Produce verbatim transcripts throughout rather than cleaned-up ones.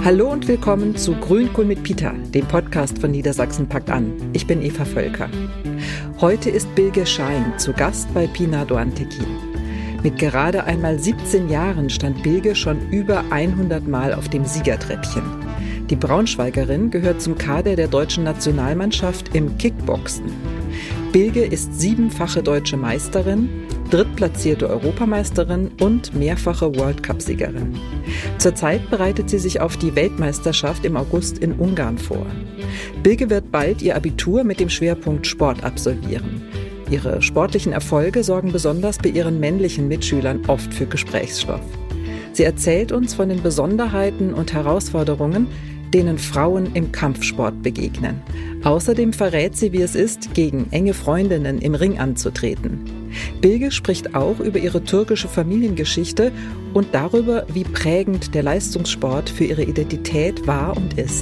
Hallo und willkommen zu Grünkohl mit Pita, dem Podcast von Niedersachsen packt an. Ich bin Eva Völker. Heute ist Bilge Schahin zu Gast bei Pina Doğan-Tekin. Mit gerade einmal siebzehn Jahren stand Bilge schon über hundert Mal auf dem Siegertreppchen. Die Braunschweigerin gehört zum Kader der deutschen Nationalmannschaft im Kickboxen. Bilge ist siebenfache deutsche Meisterin, drittplatzierte Europameisterin und mehrfache World-Cup-Siegerin. Zurzeit bereitet sie sich auf die Weltmeisterschaft im August in Ungarn vor. Bilge wird bald ihr Abitur mit dem Schwerpunkt Sport absolvieren. Ihre sportlichen Erfolge sorgen besonders bei ihren männlichen Mitschülern oft für Gesprächsstoff. Sie erzählt uns von den Besonderheiten und Herausforderungen, denen Frauen im Kampfsport begegnen. Außerdem verrät sie, wie es ist, gegen enge Freundinnen im Ring anzutreten. Bilge spricht auch über ihre türkische Familiengeschichte und darüber, wie prägend der Leistungssport für ihre Identität war und ist.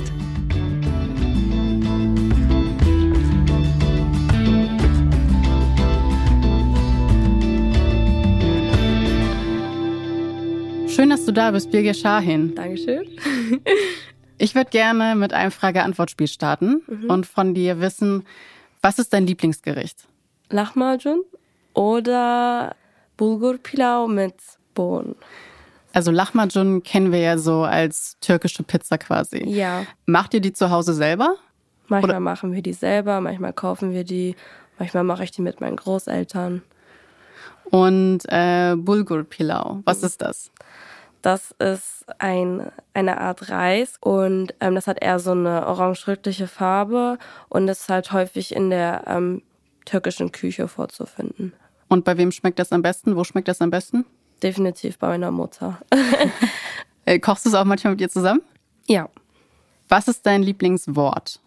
Schön, dass du da bist, Bilge Schahin. Dankeschön. Ich würde gerne mit einem Frage-Antwort-Spiel starten mhm. und von dir wissen, was ist dein Lieblingsgericht? Lahmacun oder Bulgur Pilav mit Bohnen. Also Lahmacun kennen wir ja so als türkische Pizza quasi. Ja. Macht ihr die zu Hause selber? Manchmal oder? machen wir die selber, manchmal kaufen wir die, manchmal mache ich die mit meinen Großeltern. Und äh, Bulgur Pilav, was ist das? Das ist ein, eine Art Reis und ähm, das hat eher so eine orange-rötliche Farbe und ist halt häufig in der ähm, türkischen Küche vorzufinden. Und bei wem schmeckt das am besten? Wo schmeckt das am besten? Definitiv bei meiner Mutter. äh, kochst du es auch manchmal mit ihr zusammen? Ja. Was ist dein Lieblingswort?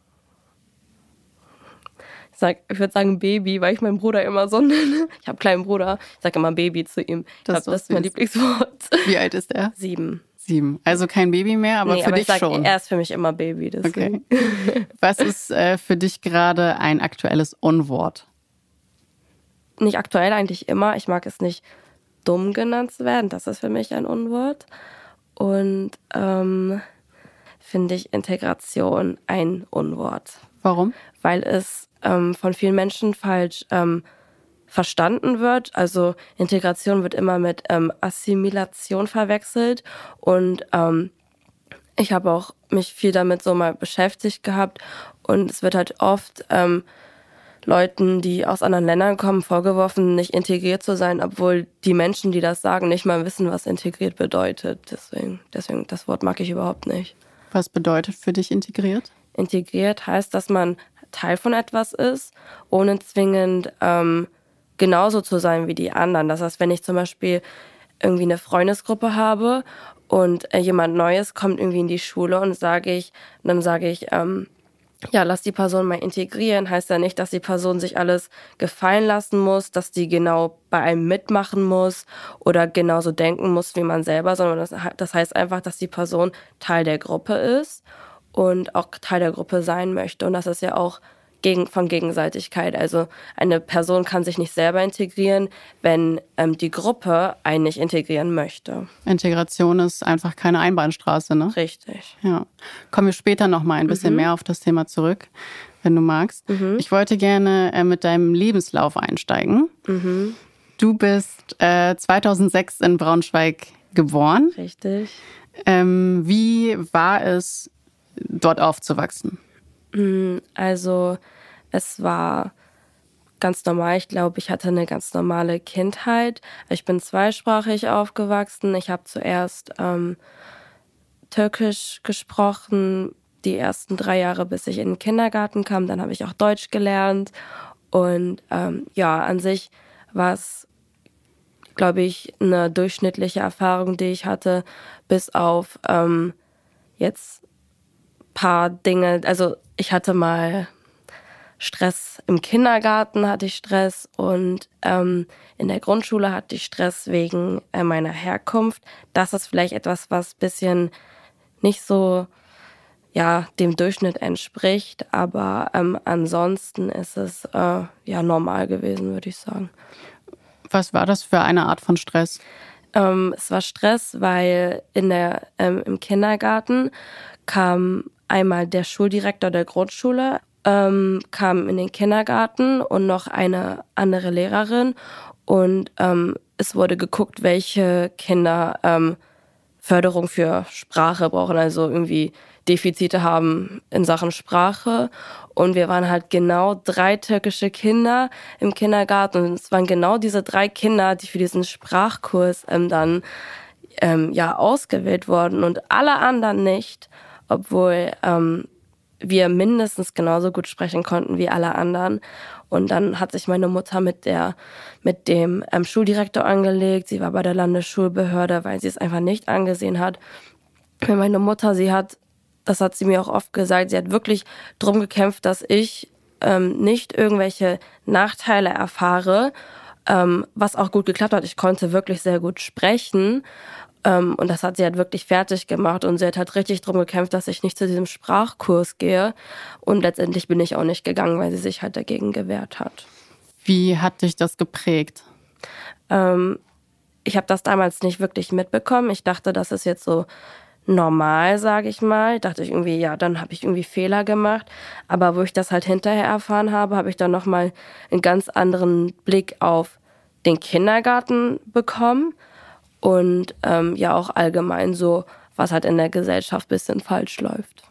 Ich, sag, ich würde sagen Baby, weil ich meinen Bruder immer so nenne. Ich habe einen kleinen Bruder, ich sage immer Baby zu ihm. Ich das, glaube, das ist mein Lieblingswort. Wie alt ist er? Sieben. Sieben. Also kein Baby mehr, aber nee, für aber dich ich sag, schon. Er ist für mich immer Baby. Deswegen. Okay. Was ist äh, für dich gerade ein aktuelles Unwort? Nicht aktuell, eigentlich immer. Ich mag es nicht, dumm genannt zu werden. Das ist für mich ein Unwort. Und ähm, finde ich Integration ein Unwort. Warum? Weil es ähm, von vielen Menschen falsch ähm, verstanden wird. Also Integration wird immer mit ähm, Assimilation verwechselt. Und ähm, ich habe auch mich viel damit so mal beschäftigt gehabt. Und es wird halt oft ähm, Leuten, die aus anderen Ländern kommen, vorgeworfen, nicht integriert zu sein, obwohl die Menschen, die das sagen, nicht mal wissen, was integriert bedeutet. Deswegen, deswegen das Wort mag ich überhaupt nicht. Was bedeutet für dich integriert? Integriert heißt, dass man Teil von etwas ist, ohne zwingend ähm, genauso zu sein wie die anderen. Das heißt, wenn ich zum Beispiel irgendwie eine Freundesgruppe habe und äh, jemand Neues kommt irgendwie in die Schule und sage ich, dann sage ich, ähm, ja, lass die Person mal integrieren, heißt ja nicht, dass die Person sich alles gefallen lassen muss, dass die genau bei einem mitmachen muss oder genauso denken muss wie man selber, sondern das, das heißt einfach, dass die Person Teil der Gruppe ist und auch Teil der Gruppe sein möchte. Und das ist ja auch gegen, von Gegenseitigkeit. Also eine Person kann sich nicht selber integrieren, wenn ähm, die Gruppe einen nicht integrieren möchte. Integration ist einfach keine Einbahnstraße, ne? Richtig. Ja. Kommen wir später noch mal ein bisschen mhm. mehr auf das Thema zurück, wenn du magst. Mhm. Ich wollte gerne äh, mit deinem Lebenslauf einsteigen. Mhm. Du bist äh, zweitausendsechs in Braunschweig geboren. Richtig. Ähm, wie war es, dort aufzuwachsen? Also es war ganz normal. Ich glaube, ich hatte eine ganz normale Kindheit. Ich bin zweisprachig aufgewachsen. Ich habe zuerst ähm, Türkisch gesprochen, die ersten drei Jahre, bis ich in den Kindergarten kam. Dann habe ich auch Deutsch gelernt. Und ähm, ja, an sich war es, glaube ich, eine durchschnittliche Erfahrung, die ich hatte, bis auf ähm, jetzt paar Dinge. Also ich hatte mal Stress im Kindergarten, hatte ich Stress und ähm, in der Grundschule hatte ich Stress wegen äh, meiner Herkunft. Das ist vielleicht etwas, was ein bisschen nicht so ja, dem Durchschnitt entspricht, aber ähm, ansonsten ist es äh, ja normal gewesen, würde ich sagen. Was war das für eine Art von Stress? Ähm, es war Stress, weil in der, ähm, im Kindergarten kam einmal der Schuldirektor der Grundschule, ähm, kam in den Kindergarten und noch eine andere Lehrerin. Und ähm, es wurde geguckt, welche Kinder ähm, Förderung für Sprache brauchen, also irgendwie Defizite haben in Sachen Sprache. Und wir waren halt genau drei türkische Kinder im Kindergarten. Und es waren genau diese drei Kinder, die für diesen Sprachkurs ähm, dann ähm, ja ausgewählt wurden und alle anderen nicht, obwohl ähm, wir mindestens genauso gut sprechen konnten wie alle anderen. Und dann hat sich meine Mutter mit der, mit dem ähm, Schuldirektor angelegt. Sie war bei der Landesschulbehörde, weil sie es einfach nicht angesehen hat. Meine Mutter, sie hat, das hat sie mir auch oft gesagt, sie hat wirklich drum gekämpft, dass ich ähm, nicht irgendwelche Nachteile erfahre, ähm, was auch gut geklappt hat. Ich konnte wirklich sehr gut sprechen. Um, und das hat sie halt wirklich fertig gemacht und sie hat halt richtig drum gekämpft, dass ich nicht zu diesem Sprachkurs gehe. Und letztendlich bin ich auch nicht gegangen, weil sie sich halt dagegen gewehrt hat. Wie hat dich das geprägt? Um, ich habe das damals nicht wirklich mitbekommen. Ich dachte, das ist jetzt so normal, sage ich mal. Dachte ich irgendwie, ja, dann habe ich irgendwie Fehler gemacht. Aber wo ich das halt hinterher erfahren habe, habe ich dann nochmal einen ganz anderen Blick auf den Kindergarten bekommen. Und ähm, ja auch allgemein so, was halt in der Gesellschaft ein bisschen falsch läuft.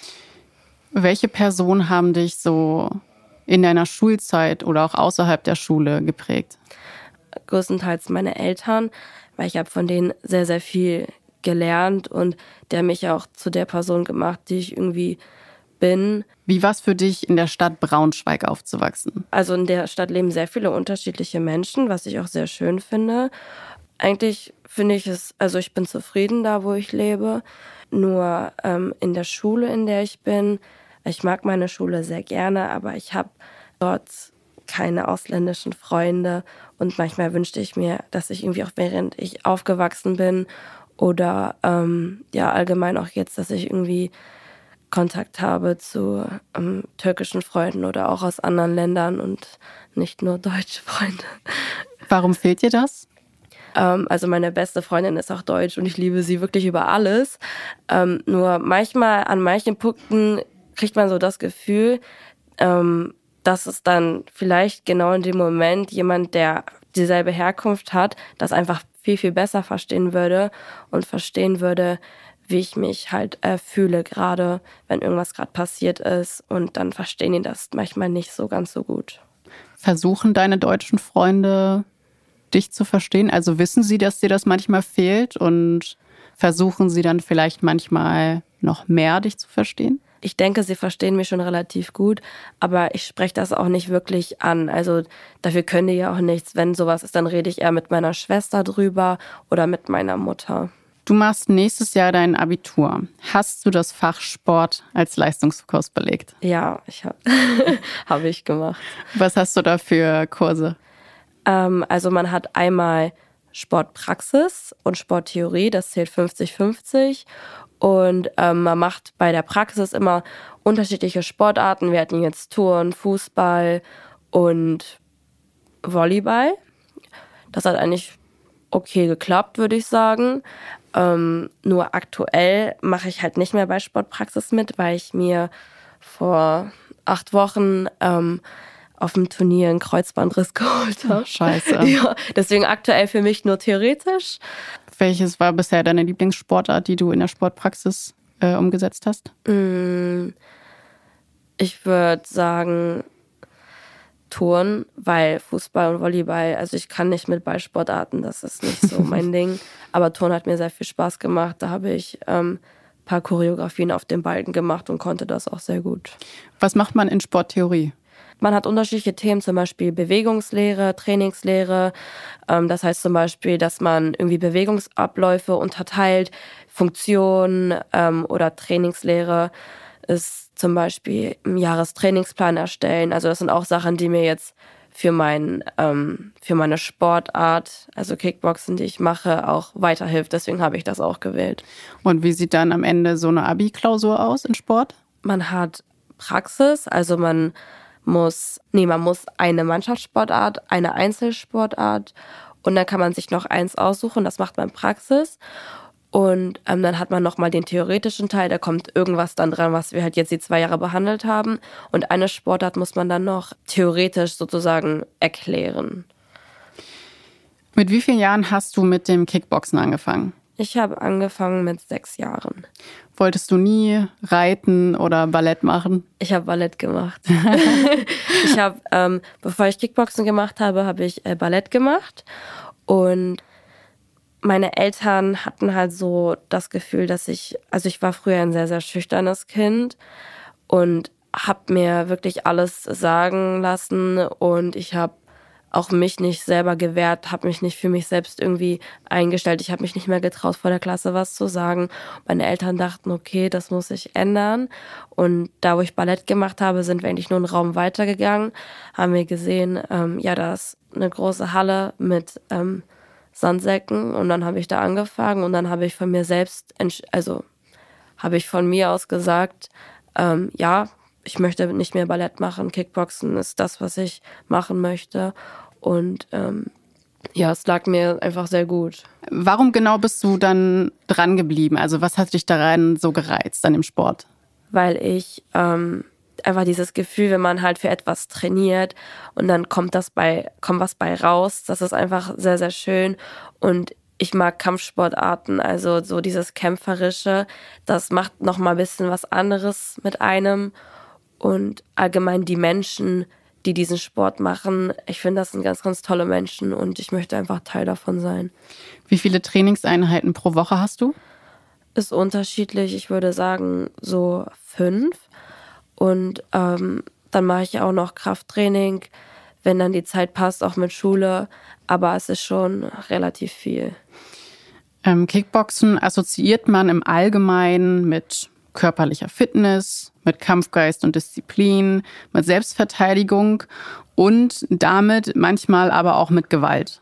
Welche Personen haben dich so in deiner Schulzeit oder auch außerhalb der Schule geprägt? Größtenteils meine Eltern, weil ich habe von denen sehr, sehr viel gelernt und der mich auch zu der Person gemacht, die ich irgendwie bin. Wie war es für dich, in der Stadt Braunschweig aufzuwachsen? Also in der Stadt leben sehr viele unterschiedliche Menschen, was ich auch sehr schön finde. Eigentlich finde ich es, also ich bin zufrieden da, wo ich lebe. Nur ähm, in der Schule, in der ich bin, ich mag meine Schule sehr gerne, aber ich habe dort keine ausländischen Freunde. Und manchmal wünschte ich mir, dass ich irgendwie auch während ich aufgewachsen bin oder ähm, ja allgemein auch jetzt, dass ich irgendwie Kontakt habe zu ähm, türkischen Freunden oder auch aus anderen Ländern und nicht nur deutsche Freunde. Warum fehlt dir das? Also meine beste Freundin ist auch deutsch und ich liebe sie wirklich über alles. Ähm, nur manchmal, an manchen Punkten kriegt man so das Gefühl, ähm, dass es dann vielleicht genau in dem Moment jemand, der dieselbe Herkunft hat, das einfach viel, viel besser verstehen würde und verstehen würde, wie ich mich halt äh, fühle, gerade wenn irgendwas gerade passiert ist. Und dann verstehen die das manchmal nicht so ganz so gut. Versuchen deine deutschen Freunde dich zu verstehen? Also wissen sie, dass dir das manchmal fehlt und versuchen sie dann vielleicht manchmal noch mehr, dich zu verstehen? Ich denke, sie verstehen mich schon relativ gut, aber ich spreche das auch nicht wirklich an. Also dafür können die ja auch nichts. Wenn sowas ist, dann rede ich eher mit meiner Schwester drüber oder mit meiner Mutter. Du machst nächstes Jahr dein Abitur. Hast du das Fach Sport als Leistungskurs belegt? Ja, ich habe hab ich gemacht. Was hast du da für Kurse? Also man hat einmal Sportpraxis und Sporttheorie, das zählt fünfzig fünfzig. Und ähm, man macht bei der Praxis immer unterschiedliche Sportarten. Wir hatten jetzt Turnen, Fußball und Volleyball. Das hat eigentlich okay geklappt, würde ich sagen. Ähm, nur aktuell mache ich halt nicht mehr bei Sportpraxis mit, weil ich mir vor acht Wochen ähm, auf dem Turnier einen Kreuzbandriss geholt habe. Scheiße. Ja, deswegen aktuell für mich nur theoretisch. Welches war bisher deine Lieblingssportart, die du in der Sportpraxis äh, umgesetzt hast? Ich würde sagen Turnen, weil Fußball und Volleyball, also ich kann nicht mit Ballsportarten, das ist nicht so mein Ding. Aber Turnen hat mir sehr viel Spaß gemacht. Da habe ich ähm, ein paar Choreografien auf den Balken gemacht und konnte das auch sehr gut. Was macht man in Sporttheorie? Man hat unterschiedliche Themen, zum Beispiel Bewegungslehre, Trainingslehre. Das heißt zum Beispiel, dass man irgendwie Bewegungsabläufe unterteilt, Funktionen oder Trainingslehre ist zum Beispiel einen Jahrestrainingsplan erstellen. Also das sind auch Sachen, die mir jetzt für, mein, für meine Sportart, also Kickboxen, die ich mache, auch weiterhilft. Deswegen habe ich das auch gewählt. Und wie sieht dann am Ende so eine Abi-Klausur aus in Sport? Man hat Praxis, also man muss, nee, man muss eine Mannschaftssportart, eine Einzelsportart Und dann kann man sich noch eins aussuchen, das macht man Praxis. Und ähm, dann hat man nochmal den theoretischen Teil, da kommt irgendwas dann dran, was wir halt jetzt die zwei Jahre behandelt haben. Und eine Sportart muss man dann noch theoretisch sozusagen erklären. Mit wie vielen Jahren hast du mit dem Kickboxen angefangen? Ich habe angefangen mit sechs Jahren. Wolltest du nie reiten oder Ballett machen? Ich habe Ballett gemacht. ich habe, ähm, bevor ich Kickboxen gemacht habe, habe ich äh, Ballett gemacht. Und meine Eltern hatten halt so das Gefühl, dass ich, also ich war früher ein sehr, sehr schüchternes Kind und habe mir wirklich alles sagen lassen und ich habe auch mich nicht selber gewehrt, habe mich nicht für mich selbst irgendwie eingestellt. Ich habe mich nicht mehr getraut, vor der Klasse was zu sagen. Meine Eltern dachten, okay, das muss sich ändern. Und da, wo ich Ballett gemacht habe, sind wir eigentlich nur einen Raum weitergegangen, haben wir gesehen, ähm, ja, da ist eine große Halle mit ähm, Sandsäcken und dann habe ich da angefangen und dann habe ich von mir selbst, also habe ich von mir aus gesagt, ähm, ja, ich möchte nicht mehr Ballett machen, Kickboxen ist das, was ich machen möchte und ähm, ja, es lag mir einfach sehr gut. Warum genau bist du dann dran geblieben? Also was hat dich daran so gereizt, an dem Sport? Weil ich ähm, einfach dieses Gefühl, wenn man halt für etwas trainiert und dann kommt das bei, kommt was bei raus, das ist einfach sehr, sehr schön und ich mag Kampfsportarten, also so dieses Kämpferische, das macht nochmal ein bisschen was anderes mit einem und allgemein die Menschen, die diesen Sport machen, ich finde, das sind ganz, ganz tolle Menschen und ich möchte einfach Teil davon sein. Wie viele Trainingseinheiten pro Woche hast du? Ist unterschiedlich, ich würde sagen so fünf. Und ähm, dann mache ich auch noch Krafttraining, wenn dann die Zeit passt, auch mit Schule. Aber es ist schon relativ viel. Ähm, Kickboxen assoziiert man im Allgemeinen mit körperlicher Fitness, mit Kampfgeist und Disziplin, mit Selbstverteidigung und damit manchmal aber auch mit Gewalt.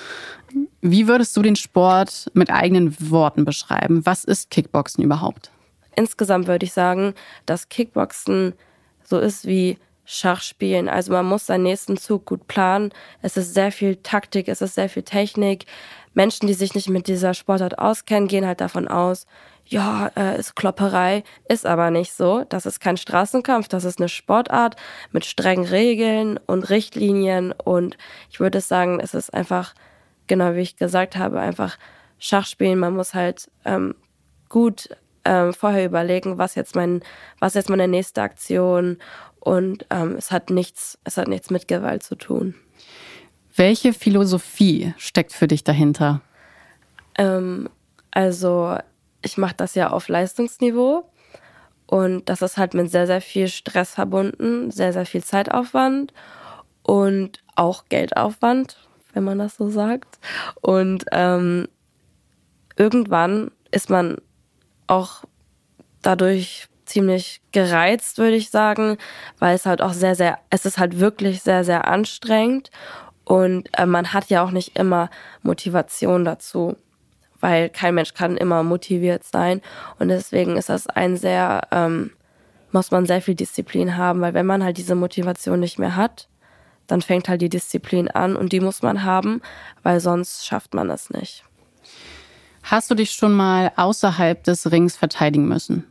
Wie würdest du den Sport mit eigenen Worten beschreiben? Was ist Kickboxen überhaupt? Insgesamt würde ich sagen, dass Kickboxen so ist wie Schachspielen. Also man muss seinen nächsten Zug gut planen. Es ist sehr viel Taktik, es ist sehr viel Technik. Menschen, die sich nicht mit dieser Sportart auskennen, gehen halt davon aus, ja, äh, ist Klopperei, ist aber nicht so. Das ist kein Straßenkampf, das ist eine Sportart mit strengen Regeln und Richtlinien. Und ich würde sagen, es ist einfach, genau wie ich gesagt habe, einfach Schachspielen. Man muss halt ähm, gut Ähm, vorher überlegen, was jetzt mein, was jetzt meine nächste Aktion und ähm, es hat nichts, es hat nichts mit Gewalt zu tun. Welche Philosophie steckt für dich dahinter? Ähm, also ich mache das ja auf Leistungsniveau und das ist halt mit sehr, sehr viel Stress verbunden, sehr, sehr viel Zeitaufwand und auch Geldaufwand, wenn man das so sagt. Und ähm, irgendwann ist man auch dadurch ziemlich gereizt, würde ich sagen, weil es halt auch sehr, sehr, es ist halt wirklich sehr, sehr anstrengend und äh, man hat ja auch nicht immer Motivation dazu, weil kein Mensch kann immer motiviert sein und deswegen ist das ein sehr, ähm, muss man sehr viel Disziplin haben, weil wenn man halt diese Motivation nicht mehr hat, dann fängt halt die Disziplin an und die muss man haben, weil sonst schafft man es nicht. Hast du dich schon mal außerhalb des Rings verteidigen müssen?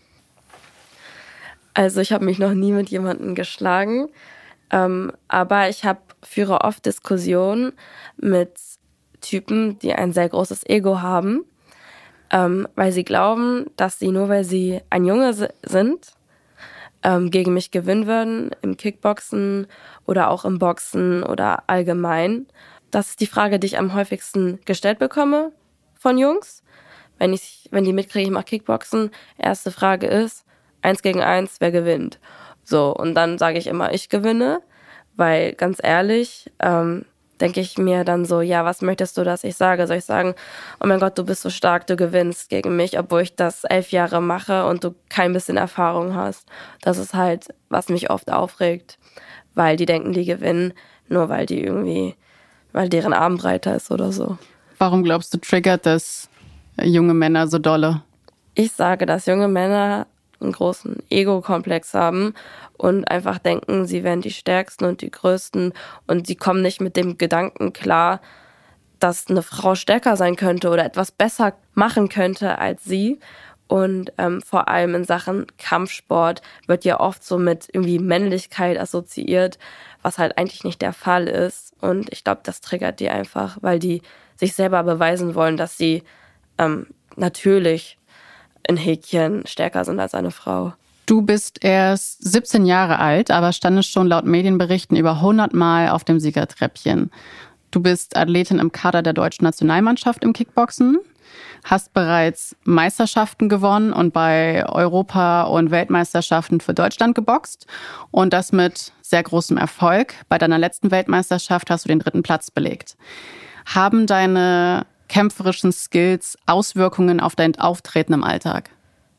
Also ich habe mich noch nie mit jemandem geschlagen, ähm, aber ich hab, führe oft Diskussionen mit Typen, die ein sehr großes Ego haben, ähm, weil sie glauben, dass sie nur, weil sie ein Junge sind, ähm, gegen mich gewinnen würden im Kickboxen oder auch im Boxen oder allgemein. Das ist die Frage, die ich am häufigsten gestellt bekomme von Jungs, wenn ich, wenn die mitkriegen, ich mache Kickboxen. Erste Frage ist, eins gegen eins, wer gewinnt? So, und dann sage ich immer, ich gewinne, weil ganz ehrlich, ähm, denke ich mir dann so, ja, was möchtest du, dass ich sage? Soll ich sagen, oh mein Gott, du bist so stark, du gewinnst gegen mich, obwohl ich das elf Jahre mache und du kein bisschen Erfahrung hast. Das ist halt, was mich oft aufregt, weil die denken, die gewinnen, nur weil die irgendwie, weil deren Arm breiter ist oder so. Warum glaubst du, triggert das junge Männer so dolle? Ich sage, dass junge Männer einen großen Ego-Komplex haben und einfach denken, sie wären die Stärksten und die Größten und sie kommen nicht mit dem Gedanken klar, dass eine Frau stärker sein könnte oder etwas besser machen könnte als sie. Und ähm, vor allem in Sachen Kampfsport wird ja oft so mit irgendwie Männlichkeit assoziiert, was halt eigentlich nicht der Fall ist. Und ich glaube, das triggert die einfach, weil die sich selber beweisen wollen, dass sie ähm, natürlich in Häkchen stärker sind als eine Frau. Du bist erst siebzehn Jahre alt, aber standest schon laut Medienberichten über hundert Mal auf dem Siegertreppchen. Du bist Athletin im Kader der deutschen Nationalmannschaft im Kickboxen, hast bereits Meisterschaften gewonnen und bei Europa- und Weltmeisterschaften für Deutschland geboxt und das mit sehr großem Erfolg. Bei deiner letzten Weltmeisterschaft hast du den dritten Platz belegt. Haben deine kämpferischen Skills Auswirkungen auf dein Auftreten im Alltag?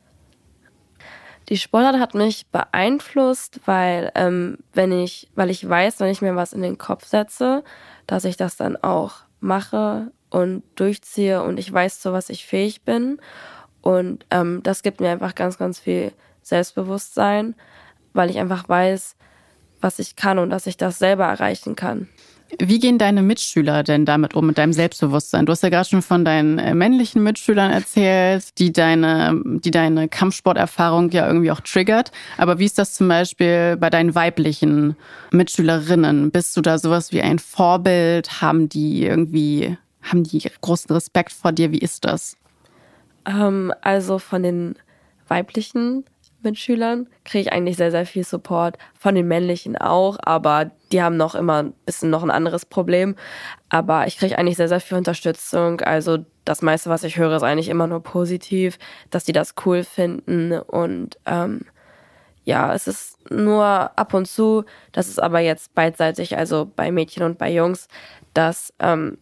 Die Sportart hat mich beeinflusst, weil ähm, wenn ich, weil ich weiß, wenn ich mir was in den Kopf setze, dass ich das dann auch mache und durchziehe und ich weiß, zu was ich fähig bin. Und ähm, das gibt mir einfach ganz, ganz viel Selbstbewusstsein, weil ich einfach weiß, was ich kann und dass ich das selber erreichen kann. Wie gehen deine Mitschüler denn damit um, mit deinem Selbstbewusstsein? Du hast ja gerade schon von deinen männlichen Mitschülern erzählt, die deine, die deine Kampfsporterfahrung ja irgendwie auch triggert. Aber wie ist das zum Beispiel bei deinen weiblichen Mitschülerinnen? Bist du da sowas wie ein Vorbild? Haben die irgendwie, haben die großen Respekt vor dir? Wie ist das? Ähm, also von den weiblichen Mitschülern kriege ich eigentlich sehr, sehr viel Support. Von den männlichen auch, aber die haben noch immer ein bisschen noch ein anderes Problem. Aber ich kriege eigentlich sehr, sehr viel Unterstützung. Also das meiste, was ich höre, ist eigentlich immer nur positiv, dass die das cool finden. Und ähm, ja, es ist nur ab und zu, das ist aber jetzt beidseitig, also bei Mädchen und bei Jungs, dass ähm,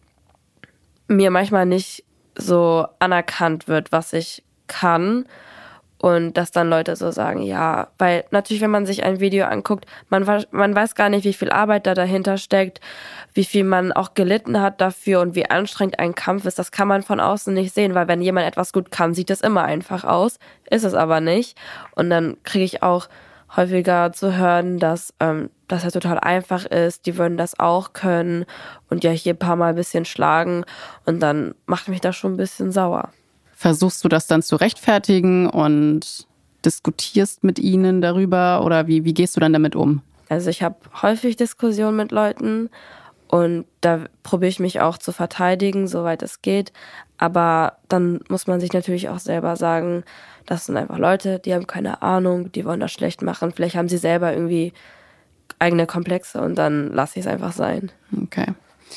mir manchmal nicht so anerkannt wird, was ich kann. Und dass dann Leute so sagen, ja, weil natürlich, wenn man sich ein Video anguckt, man, man weiß gar nicht, wie viel Arbeit da dahinter steckt, wie viel man auch gelitten hat dafür und wie anstrengend ein Kampf ist. Das kann man von außen nicht sehen, weil wenn jemand etwas gut kann, sieht es immer einfach aus, ist es aber nicht. Und dann kriege ich auch häufiger zu hören, dass ähm, das ja total einfach ist, die würden das auch können und ja hier ein paar Mal ein bisschen schlagen und dann macht mich das schon ein bisschen sauer. Versuchst du das dann zu rechtfertigen und diskutierst mit ihnen darüber oder wie, wie gehst du dann damit um? Also ich habe häufig Diskussionen mit Leuten und da probiere ich mich auch zu verteidigen, soweit es geht. Aber dann muss man sich natürlich auch selber sagen, das sind einfach Leute, die haben keine Ahnung, die wollen das schlecht machen. Vielleicht haben sie selber irgendwie eigene Komplexe und dann lasse ich es einfach sein. Okay.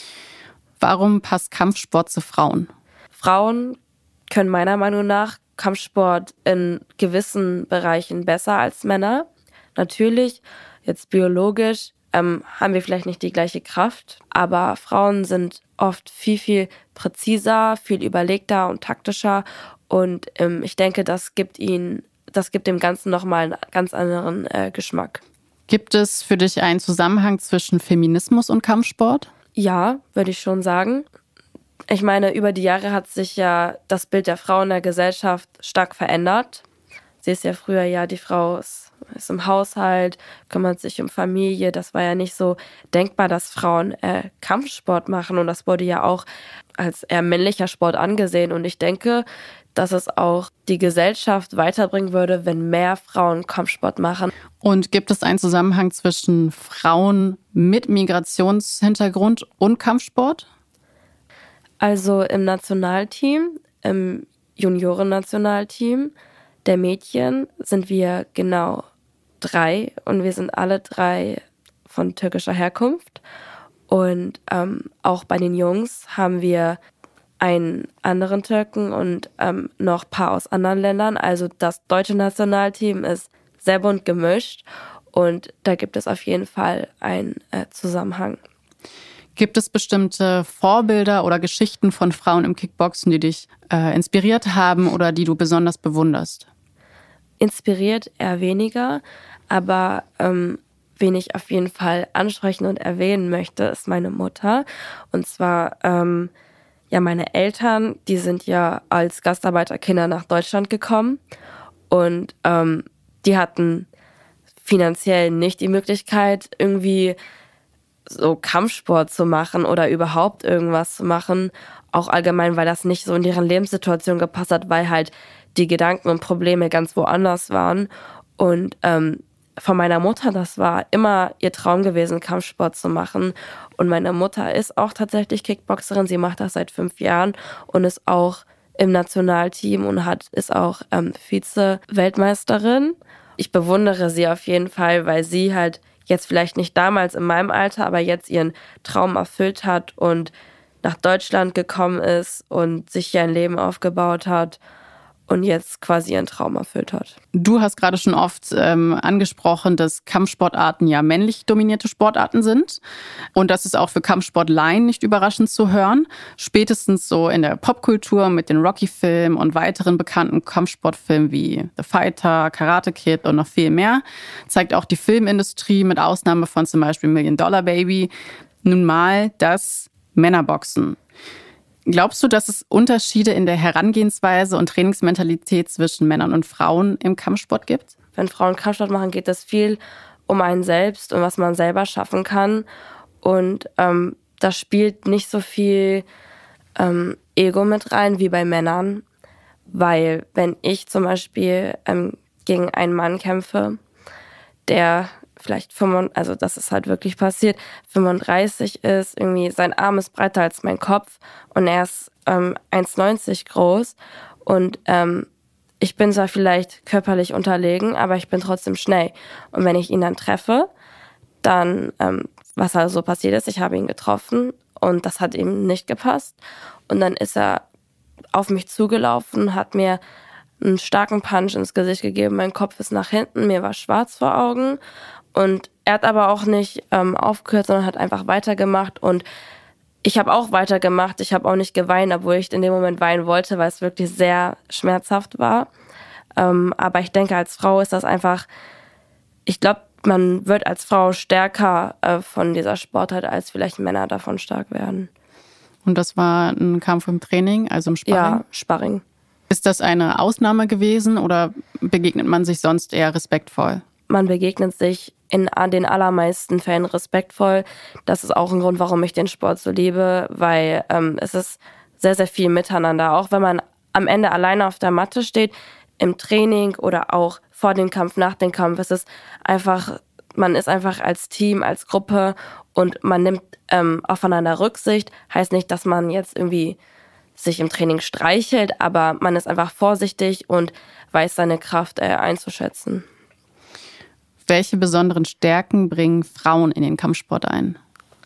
Warum passt Kampfsport zu Frauen? Frauen können meiner Meinung nach Kampfsport in gewissen Bereichen besser als Männer. Natürlich, jetzt biologisch ähm, haben wir vielleicht nicht die gleiche Kraft, aber Frauen sind oft viel, viel präziser, viel überlegter und taktischer und ähm, ich denke, das gibt ihnen, das gibt dem Ganzen nochmal einen ganz anderen äh, Geschmack. Gibt es für dich einen Zusammenhang zwischen Feminismus und Kampfsport? Ja, würde ich schon sagen. Ich meine, über die Jahre hat sich ja das Bild der Frau in der Gesellschaft stark verändert. Sie ist ja früher ja, die Frau ist, ist im Haushalt, kümmert sich um Familie. Das war ja nicht so denkbar, dass Frauen äh, Kampfsport machen. Und das wurde ja auch als eher männlicher Sport angesehen. Und ich denke, dass es auch die Gesellschaft weiterbringen würde, wenn mehr Frauen Kampfsport machen. Und gibt es einen Zusammenhang zwischen Frauen mit Migrationshintergrund und Kampfsport? Also im Nationalteam, im Junioren-Nationalteam der Mädchen sind wir genau drei und wir sind alle drei von türkischer Herkunft. Und ähm, auch bei den Jungs haben wir einen anderen Türken und ähm, noch ein paar aus anderen Ländern. Also das deutsche Nationalteam ist sehr bunt gemischt und da gibt es auf jeden Fall einen äh, Zusammenhang. Gibt es bestimmte Vorbilder oder Geschichten von Frauen im Kickboxen, die dich äh, inspiriert haben oder die du besonders bewunderst? Inspiriert eher weniger, aber ähm, wen ich auf jeden Fall ansprechen und erwähnen möchte, ist meine Mutter. Und zwar, ähm, ja, meine Eltern, die sind ja als Gastarbeiterkinder nach Deutschland gekommen und ähm, die hatten finanziell nicht die Möglichkeit, irgendwie so Kampfsport zu machen oder überhaupt irgendwas zu machen. Auch allgemein, weil das nicht so in deren Lebenssituation gepasst hat, weil halt die Gedanken und Probleme ganz woanders waren. Und ähm, von meiner Mutter, das war immer ihr Traum gewesen, Kampfsport zu machen. Und meine Mutter ist auch tatsächlich Kickboxerin. Sie macht das seit fünf Jahren und ist auch im Nationalteam und hat ist auch ähm, Vize-Weltmeisterin. Ich bewundere sie auf jeden Fall, weil sie halt jetzt vielleicht nicht damals in meinem Alter, aber jetzt ihren Traum erfüllt hat und nach Deutschland gekommen ist und sich hier ein Leben aufgebaut hat und jetzt quasi ihren Traum erfüllt hat. Du hast gerade schon oft ähm, angesprochen, dass Kampfsportarten ja männlich dominierte Sportarten sind und das ist auch für Kampfsportlaien nicht überraschend zu hören. Spätestens so in der Popkultur mit den Rocky-Filmen und weiteren bekannten Kampfsportfilmen wie The Fighter, Karate Kid und noch viel mehr zeigt auch die Filmindustrie mit Ausnahme von zum Beispiel Million Dollar Baby nun mal das Männerboxen. Glaubst du, dass es Unterschiede in der Herangehensweise und Trainingsmentalität zwischen Männern und Frauen im Kampfsport gibt? Wenn Frauen Kampfsport machen, geht es viel um einen selbst und was man selber schaffen kann. Und ähm, da spielt nicht so viel ähm, Ego mit rein wie bei Männern. Weil wenn ich zum Beispiel ähm, gegen einen Mann kämpfe, der vielleicht fünfunddreißig, also das ist halt wirklich passiert, fünfunddreißig ist, irgendwie sein Arm ist breiter als mein Kopf und er ist ähm, eins neunzig groß und ähm, ich bin zwar vielleicht körperlich unterlegen, aber ich bin trotzdem schnell. Und wenn ich ihn dann treffe, dann, ähm, was also passiert ist, ich habe ihn getroffen und das hat ihm nicht gepasst und dann ist er auf mich zugelaufen, hat mir einen starken Punch ins Gesicht gegeben, mein Kopf ist nach hinten, mir war schwarz vor Augen. Und er hat aber auch nicht ähm, aufgehört, sondern hat einfach weitergemacht. Und ich habe auch weitergemacht. Ich habe auch nicht geweint, obwohl ich in dem Moment weinen wollte, weil es wirklich sehr schmerzhaft war. Ähm, aber ich denke, als Frau ist das einfach, ich glaube, man wird als Frau stärker äh, von dieser Sportart, als vielleicht Männer davon stark werden. Und das war ein Kampf im Training, also im Sparring? Ja, Sparring. Ist das eine Ausnahme gewesen oder begegnet man sich sonst eher respektvoll? Man begegnet sich in den allermeisten Fällen respektvoll. Das ist auch ein Grund, warum ich den Sport so liebe, weil ähm, es ist sehr, sehr viel miteinander. Auch wenn man am Ende alleine auf der Matte steht, im Training oder auch vor dem Kampf, nach dem Kampf, es ist einfach, man ist einfach als Team, als Gruppe und man nimmt ähm, aufeinander Rücksicht. Heißt nicht, dass man jetzt irgendwie sich im Training streichelt, aber man ist einfach vorsichtig und weiß seine Kraft äh, einzuschätzen. Welche besonderen Stärken bringen Frauen in den Kampfsport ein?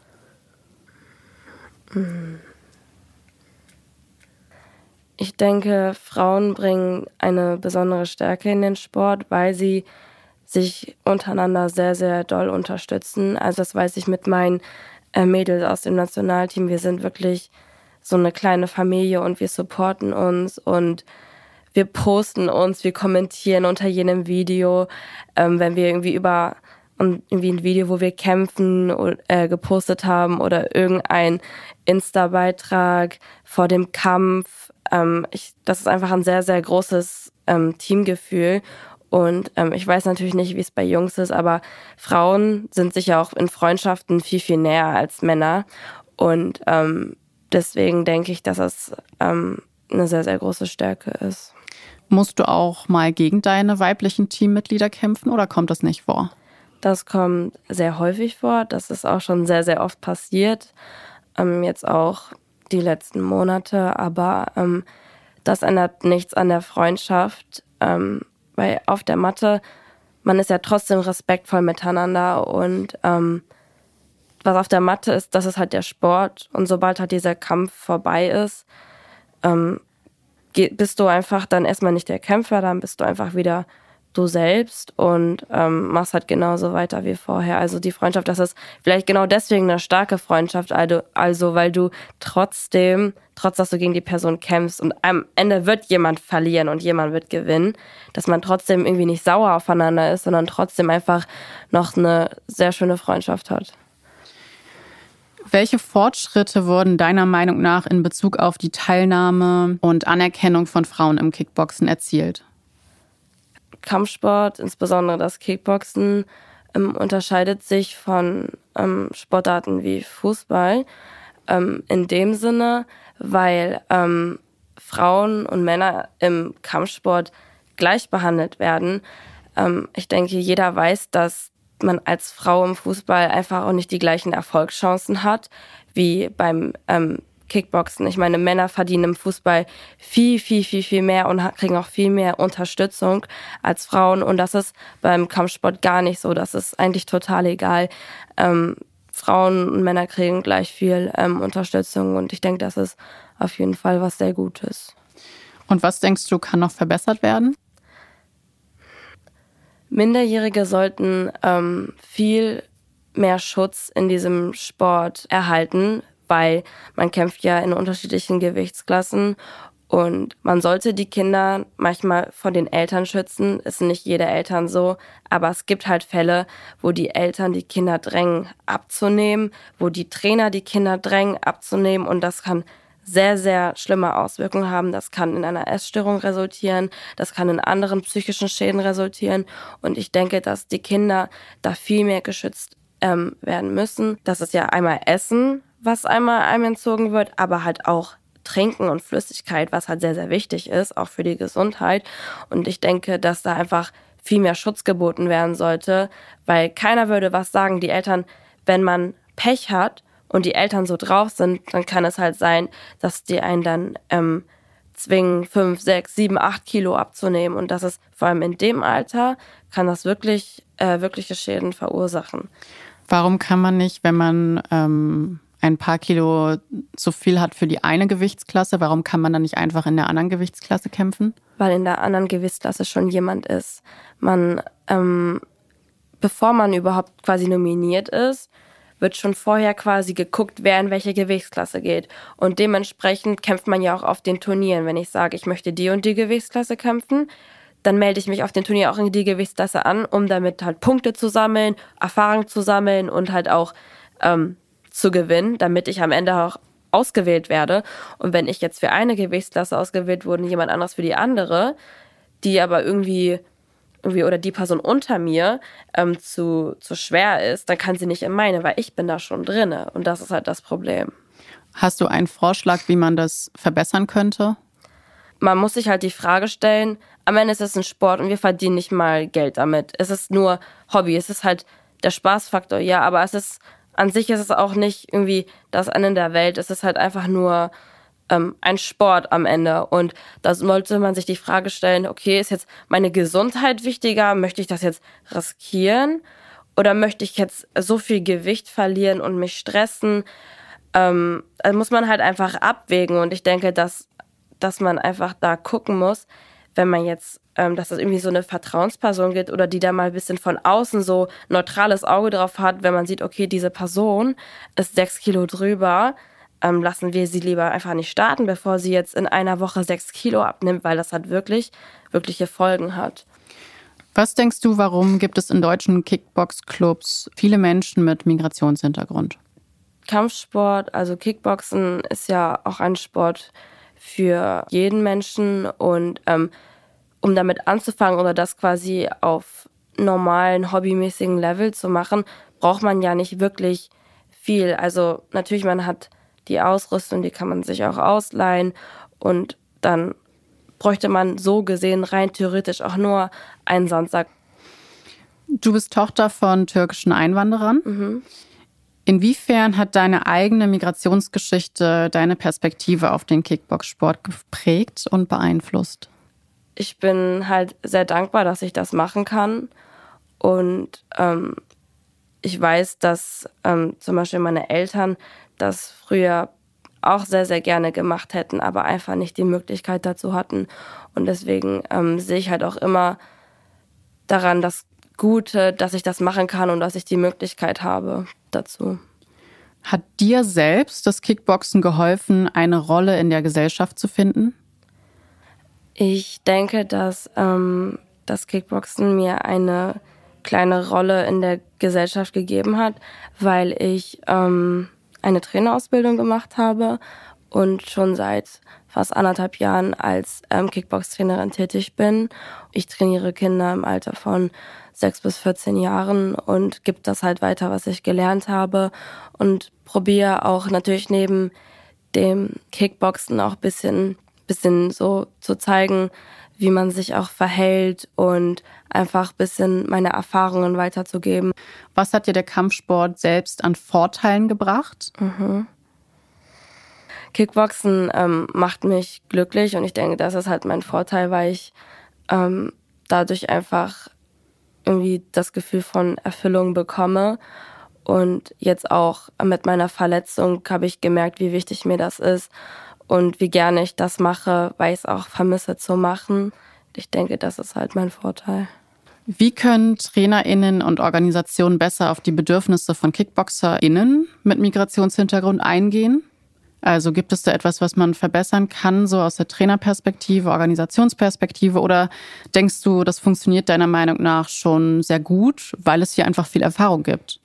Ich denke, Frauen bringen eine besondere Stärke in den Sport, weil sie sich untereinander sehr, sehr doll unterstützen. Also das weiß ich mit meinen äh, Mädels aus dem Nationalteam. Wir sind wirklich so eine kleine Familie und wir supporten uns und wir posten uns, wir kommentieren unter jedem Video, ähm, wenn wir irgendwie über irgendwie ein Video, wo wir kämpfen, äh, gepostet haben oder irgendein Insta-Beitrag vor dem Kampf. Ähm, ich, das ist einfach ein sehr, sehr großes ähm, Teamgefühl. Und ähm, ich weiß natürlich nicht, wie es bei Jungs ist, aber Frauen sind sicher auch in Freundschaften viel, viel näher als Männer. Und ähm, deswegen denke ich, dass das ähm, eine sehr, sehr große Stärke ist. Musst du auch mal gegen deine weiblichen Teammitglieder kämpfen oder kommt das nicht vor? Das kommt sehr häufig vor. Das ist auch schon sehr, sehr oft passiert. Ähm, jetzt auch die letzten Monate. Aber ähm, das ändert nichts an der Freundschaft. Ähm, weil auf der Matte, man ist ja trotzdem respektvoll miteinander. Und ähm, was auf der Matte ist, das ist halt der Sport. Und sobald halt dieser Kampf vorbei ist, ähm, bist du einfach dann erstmal nicht der Kämpfer, dann bist du einfach wieder du selbst und ähm, machst halt genauso weiter wie vorher. Also die Freundschaft, das ist vielleicht genau deswegen eine starke Freundschaft, also, also weil du trotzdem, trotz dass du gegen die Person kämpfst und am Ende wird jemand verlieren und jemand wird gewinnen, dass man trotzdem irgendwie nicht sauer aufeinander ist, sondern trotzdem einfach noch eine sehr schöne Freundschaft hat. Welche Fortschritte wurden deiner Meinung nach in Bezug auf die Teilnahme und Anerkennung von Frauen im Kickboxen erzielt? Kampfsport, insbesondere das Kickboxen, ähm, unterscheidet sich von ähm, Sportarten wie Fußball ähm, in dem Sinne, weil ähm, Frauen und Männer im Kampfsport gleich behandelt werden. Ähm, ich denke, jeder weiß, dass man als Frau im Fußball einfach auch nicht die gleichen Erfolgschancen hat wie beim ähm, Kickboxen. Ich meine, Männer verdienen im Fußball viel, viel, viel, viel mehr und kriegen auch viel mehr Unterstützung als Frauen. Und das ist beim Kampfsport gar nicht so. Das ist eigentlich total egal. Ähm, Frauen und Männer kriegen gleich viel ähm, Unterstützung. Und ich denke, das ist auf jeden Fall was sehr Gutes. Und was denkst du, kann noch verbessert werden? Minderjährige sollten ähm, viel mehr Schutz in diesem Sport erhalten, weil man kämpft ja in unterschiedlichen Gewichtsklassen und man sollte die Kinder manchmal von den Eltern schützen. Ist nicht jede Eltern so, aber es gibt halt Fälle, wo die Eltern die Kinder drängen abzunehmen, wo die Trainer die Kinder drängen abzunehmen und das kann sehr, sehr schlimme Auswirkungen haben. Das kann in einer Essstörung resultieren, das kann in anderen psychischen Schäden resultieren und ich denke, dass die Kinder da viel mehr geschützt ähm, werden müssen. Das ist ja einmal Essen, was einmal einem entzogen wird, aber halt auch Trinken und Flüssigkeit, was halt sehr, sehr wichtig ist, auch für die Gesundheit. Und ich denke, dass da einfach viel mehr Schutz geboten werden sollte, weil keiner würde was sagen. Die Eltern, wenn man Pech hat und die Eltern so drauf sind, dann kann es halt sein, dass die einen dann ähm, zwingen, fünf, sechs, sieben, acht Kilo abzunehmen. Und das ist vor allem in dem Alter, kann das wirklich äh, wirkliche Schäden verursachen. Warum kann man nicht, wenn man ähm, ein paar Kilo zu viel hat für die eine Gewichtsklasse, warum kann man dann nicht einfach in der anderen Gewichtsklasse kämpfen? Weil in der anderen Gewichtsklasse schon jemand ist. Man, ähm, bevor man überhaupt quasi nominiert ist, wird schon vorher quasi geguckt, wer in welche Gewichtsklasse geht. Und dementsprechend kämpft man ja auch auf den Turnieren. Wenn ich sage, ich möchte die und die Gewichtsklasse kämpfen, dann melde ich mich auf den Turnier auch in die Gewichtsklasse an, um damit halt Punkte zu sammeln, Erfahrung zu sammeln und halt auch ähm, zu gewinnen, damit ich am Ende auch ausgewählt werde. Und wenn ich jetzt für eine Gewichtsklasse ausgewählt wurde und jemand anderes für die andere, die aber irgendwie, irgendwie oder die Person unter mir ähm, zu, zu schwer ist, dann kann sie nicht in meine, weil ich bin da schon drinne. Und das ist halt das Problem. Hast du einen Vorschlag, wie man das verbessern könnte? Man muss sich halt die Frage stellen, am Ende ist es ein Sport und wir verdienen nicht mal Geld damit. Es ist nur Hobby, es ist halt der Spaßfaktor, ja, aber es ist, an sich ist es auch nicht irgendwie das Ende der Welt, es ist halt einfach nur ähm, ein Sport am Ende und da sollte man sich die Frage stellen, okay, ist jetzt meine Gesundheit wichtiger, möchte ich das jetzt riskieren oder möchte ich jetzt so viel Gewicht verlieren und mich stressen? Ähm, da muss man halt einfach abwägen und ich denke, dass dass man einfach da gucken muss, wenn man jetzt, ähm, dass es irgendwie so eine Vertrauensperson gibt oder die da mal ein bisschen von außen so neutrales Auge drauf hat, wenn man sieht, okay, diese Person ist sechs Kilo drüber, ähm, lassen wir sie lieber einfach nicht starten, bevor sie jetzt in einer Woche sechs Kilo abnimmt, weil das halt wirklich, wirkliche Folgen hat. Was denkst du, warum gibt es in deutschen Kickbox-Clubs viele Menschen mit Migrationshintergrund? Kampfsport, also Kickboxen ist ja auch ein Sport für jeden Menschen und ähm, um damit anzufangen oder das quasi auf normalen, hobbymäßigen Level zu machen, braucht man ja nicht wirklich viel. Also natürlich, man hat die Ausrüstung, die kann man sich auch ausleihen und dann bräuchte man so gesehen rein theoretisch auch nur einen Sandsack. Du bist Tochter von türkischen Einwanderern. Mhm. Inwiefern hat deine eigene Migrationsgeschichte deine Perspektive auf den Kickbox-Sport geprägt und beeinflusst? Ich bin halt sehr dankbar, dass ich das machen kann. Und ähm, ich weiß, dass ähm, zum Beispiel meine Eltern das früher auch sehr, sehr gerne gemacht hätten, aber einfach nicht die Möglichkeit dazu hatten. Und deswegen ähm, sehe ich halt auch immer daran, dass Gute, dass ich das machen kann und dass ich die Möglichkeit habe dazu. Hat dir selbst das Kickboxen geholfen, eine Rolle in der Gesellschaft zu finden? Ich denke, dass ähm, das Kickboxen mir eine kleine Rolle in der Gesellschaft gegeben hat, weil ich ähm, eine Trainerausbildung gemacht habe und schon seit fast anderthalb Jahren als ähm, Kickbox-Trainerin tätig bin. Ich trainiere Kinder im Alter von sechs bis vierzehn Jahren und gebe das halt weiter, was ich gelernt habe, und probiere auch natürlich neben dem Kickboxen auch ein bisschen, bisschen so zu zeigen, wie man sich auch verhält und einfach ein bisschen meine Erfahrungen weiterzugeben. Was hat dir der Kampfsport selbst an Vorteilen gebracht? Mhm. Kickboxen ähm, macht mich glücklich und ich denke, das ist halt mein Vorteil, weil ich ähm, dadurch einfach irgendwie das Gefühl von Erfüllung bekomme. Und jetzt auch mit meiner Verletzung habe ich gemerkt, wie wichtig mir das ist und wie gerne ich das mache, weil ich es auch vermisse zu machen. Ich denke, das ist halt mein Vorteil. Wie können TrainerInnen und Organisationen besser auf die Bedürfnisse von KickboxerInnen mit Migrationshintergrund eingehen? Also gibt es da etwas, was man verbessern kann, so aus der Trainerperspektive, Organisationsperspektive? Oder denkst du, das funktioniert deiner Meinung nach schon sehr gut, weil es hier einfach viel Erfahrung gibt?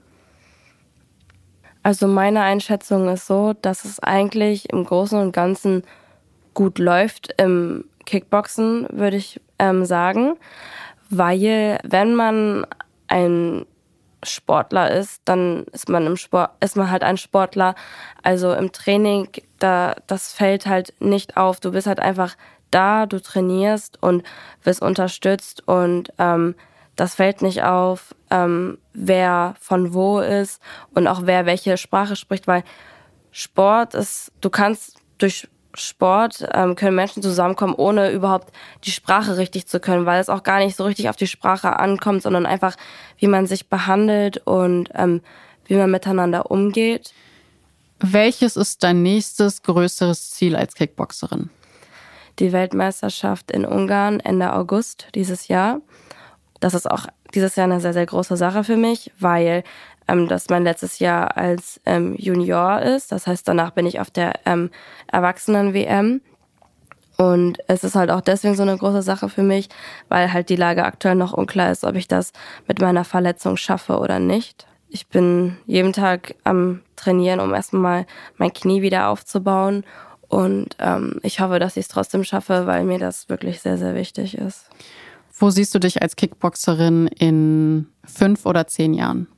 Also meine Einschätzung ist so, dass es eigentlich im Großen und Ganzen gut läuft im Kickboxen, würde ich ähm, sagen. Weil wenn man ein Sportler ist, dann ist man im Sport, ist man halt ein Sportler. Also im Training, da, das fällt halt nicht auf. Du bist halt einfach da, du trainierst und wirst unterstützt und ähm, das fällt nicht auf, ähm, wer von wo ist und auch wer welche Sprache spricht, weil Sport ist, du kannst durch Sport ähm, können Menschen zusammenkommen, ohne überhaupt die Sprache richtig zu können, weil es auch gar nicht so richtig auf die Sprache ankommt, sondern einfach, wie man sich behandelt und ähm, wie man miteinander umgeht. Welches ist dein nächstes größeres Ziel als Kickboxerin? Die Weltmeisterschaft in Ungarn Ende August dieses Jahr. Das ist auch dieses Jahr eine sehr, sehr große Sache für mich, weil ähm, das mein letztes Jahr als ähm, Junior ist. Das heißt, danach bin ich auf der ähm, Erwachsenen-W M. Und es ist halt auch deswegen so eine große Sache für mich, weil halt die Lage aktuell noch unklar ist, ob ich das mit meiner Verletzung schaffe oder nicht. Ich bin jeden Tag am Trainieren, um erstmal mein Knie wieder aufzubauen. Und ähm, ich hoffe, dass ich es trotzdem schaffe, weil mir das wirklich sehr, sehr wichtig ist. Wo siehst du dich als Kickboxerin in fünf oder zehn Jahren?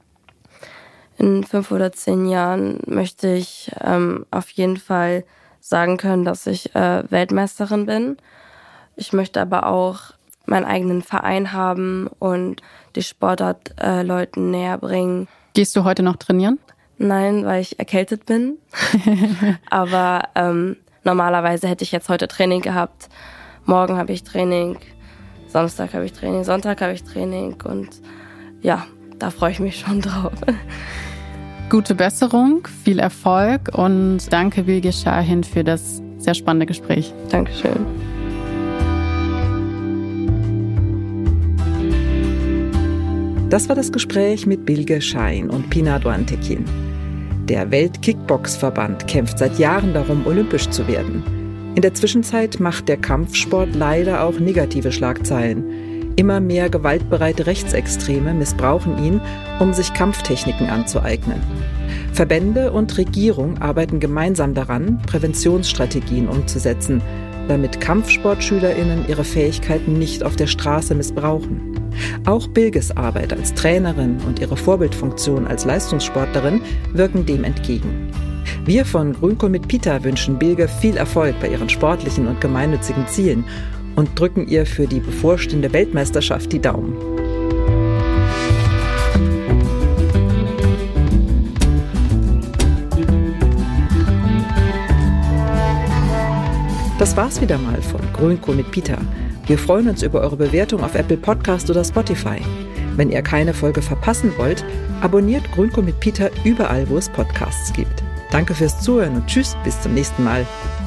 In fünf oder zehn Jahren möchte ich ähm, auf jeden Fall sagen können, dass ich äh, Weltmeisterin bin. Ich möchte aber auch meinen eigenen Verein haben und die Sportart äh, Leuten näher bringen. Gehst du heute noch trainieren? Nein, weil ich erkältet bin. Aber ähm, normalerweise hätte ich jetzt heute Training gehabt. Morgen habe ich Training. Samstag habe ich Training, Sonntag habe ich Training und ja, da freue ich mich schon drauf. Gute Besserung, viel Erfolg und danke Bilge Şahin für das sehr spannende Gespräch. Dankeschön. Das war das Gespräch mit Bilge Şahin und Pina Doğantekin. Der Welt-Kickbox-Verband kämpft seit Jahren darum, olympisch zu werden. In der Zwischenzeit macht der Kampfsport leider auch negative Schlagzeilen. Immer mehr gewaltbereite Rechtsextreme missbrauchen ihn, um sich Kampftechniken anzueignen. Verbände und Regierung arbeiten gemeinsam daran, Präventionsstrategien umzusetzen, damit KampfsportschülerInnen ihre Fähigkeiten nicht auf der Straße missbrauchen. Auch Bilges Arbeit als Trainerin und ihre Vorbildfunktion als Leistungssportlerin wirken dem entgegen. Wir von Grünkohl mit Pita wünschen Bilge viel Erfolg bei ihren sportlichen und gemeinnützigen Zielen und drücken ihr für die bevorstehende Weltmeisterschaft die Daumen. Das war's wieder mal von Grünkohl mit Pita. Wir freuen uns über eure Bewertung auf Apple Podcast oder Spotify. Wenn ihr keine Folge verpassen wollt, abonniert Grünkohl mit Pita überall, wo es Podcasts gibt. Danke fürs Zuhören und tschüss, bis zum nächsten Mal.